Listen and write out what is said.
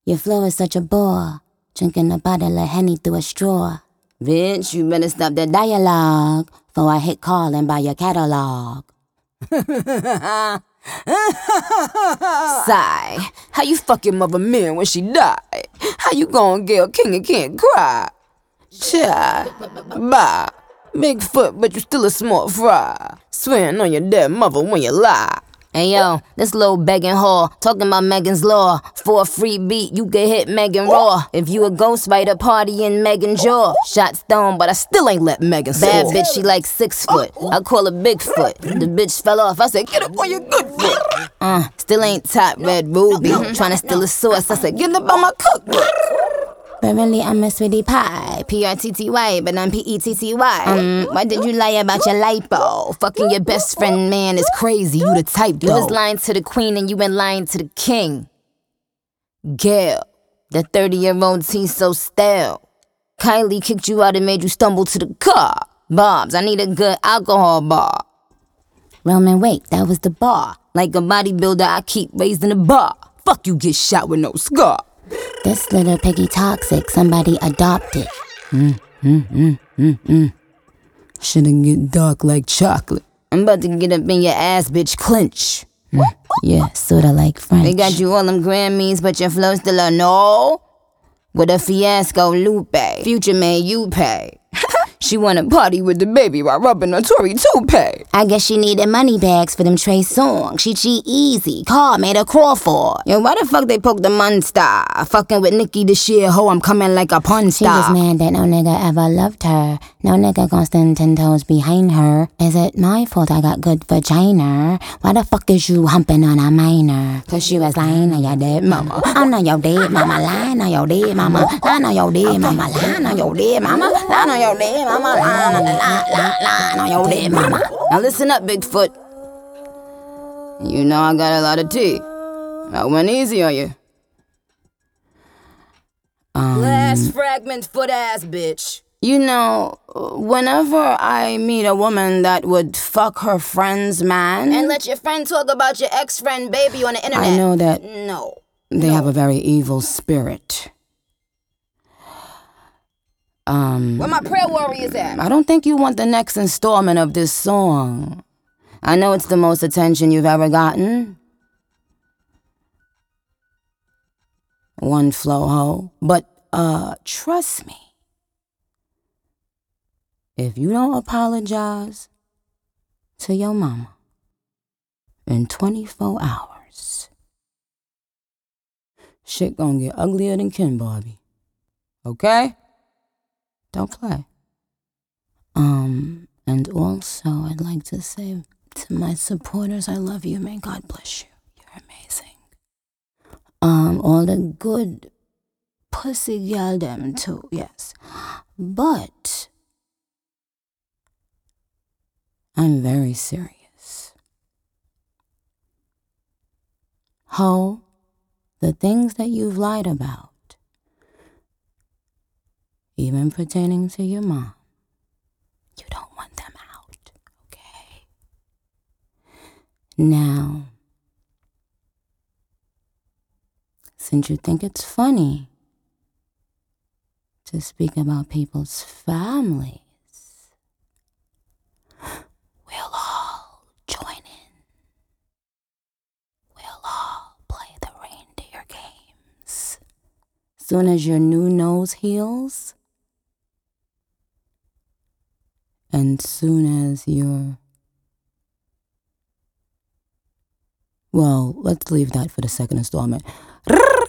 Your flow is such a bore, drinking a bottle of Henny through a straw. Bitch, you better stop that dialogue, for I hit call and buy your catalog. Sigh, how you fuck your mother man when she died? How you gon' get a king and can't cry? Chai, bye, Bigfoot, but you still a smart fry. Swearing on your dead mother when you lie. Hey yo, this little begging whore, talking about Megan's Law. For a free beat, you can hit Megan Raw. If you a ghostwriter, party in Megan Jaw. Shot stone, but I still ain't let Megan soar. Bad bitch, she like 6 foot. I call her Bigfoot. The bitch fell off, I said, get up on your good foot. Still ain't top red ruby. Tryna steal a source, I said, get up on my cookbook. But really, I'm a sweetie pie. P-R-T-T-Y, but I'm P-E-T-T-Y. Why did you lie about your lipo? Fucking your best friend, man, is crazy. You the type, though. You was lying to the queen and you been lying to the king. Gail, the 30-year-old tea so stale. Kylie kicked you out and made you stumble to the car. Bobs, I need a good alcohol bar. Roman, wait, that was the bar. Like a bodybuilder, I keep raising the bar. Fuck you, get shot with no scar. This little piggy toxic, somebody adopted. Shouldn't get dark like chocolate. I'm about to get up in your ass, bitch, clinch. Yeah, sorta like French. They got you all them Grammys, but your flow still a no. With a fiasco Lupe, Future man, you pay. She wanna party with the baby while rubbing a Tory toupee. I guess she needed money bags for them Trey songs. She cheat easy, car made her crawl for. Yo, why the fuck they poke the monster? Fucking with Nicki this year, ho, I'm coming like a pun star. She was mad that no nigga ever loved her. No nigga gon' stand 10 toes behind her. Is it my fault I got good vagina? Why the fuck is you humping on a minor? Cause she was lying on your dead mama. I'm on your dead mama, lying on your dead mama. Lying on your dead mama, lying on your dead mama. Lying on your dead mama. Lying on your dead mama. Now listen up, Bigfoot. You know I got a lot of tea. I went easy on you. Last fragment foot ass bitch. You know, whenever I meet a woman that would fuck her friend's man... And let your friend talk about your ex-friend baby on the internet. I know that... No. They have a very evil spirit. Where my prayer warriors at? I don't think you want the next installment of this song. I know it's the most attention you've ever gotten. One flow ho. But, trust me. If you don't apologize to your mama in 24 hours, shit gonna get uglier than Ken Barbie. Okay? Don't play. And also I'd like to say to my supporters, I love you. May God bless you. You're amazing. All the good pussy girl them too, yes. But I'm very serious. Ho, the things that you've lied about, even pertaining to your mom, you don't want them out, okay? Now, since you think it's funny to speak about people's families, we'll all join in. We'll all play the reindeer games. Soon as your new nose heals, and soon as you're... Well, let's leave that for the second installment.